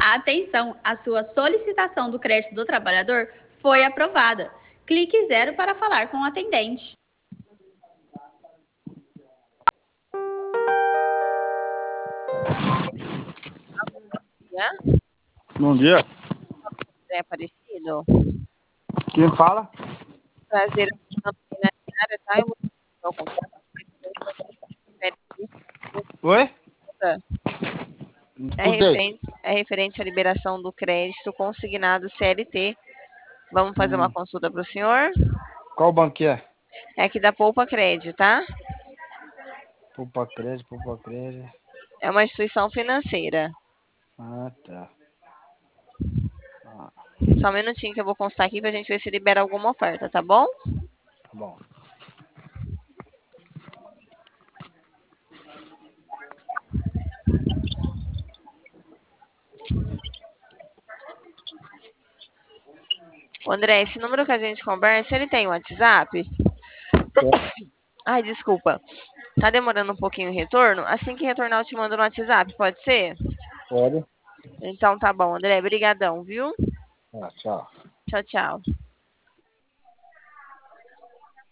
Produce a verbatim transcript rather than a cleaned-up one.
Atenção, a sua solicitação do crédito do trabalhador foi aprovada. Clique zero para falar com o atendente. Yeah? Bom dia. É Aparecido? Quem fala? Prazer na área, tá? Eu vou contar. Oi? É Escutei. referente, é referente à liberação do crédito consignado C L T. Vamos fazer uma Hum. consulta para o senhor? Qual banco que é? É aqui da Poupa Crédito, tá? Poupa Crédito, Poupa Crédito. É uma instituição financeira. Ah, tá. Ah, Só um minutinho que eu vou constar aqui pra gente ver se libera alguma oferta, tá bom? tá bom. André, esse número que a gente conversa, ele tem WhatsApp? Ai, desculpa. Tá demorando um pouquinho o retorno? Assim que retornar, eu te mando no WhatsApp, pode ser? Pode. Então tá bom, André. Brigadão, viu? Ah, tchau. Tchau, tchau.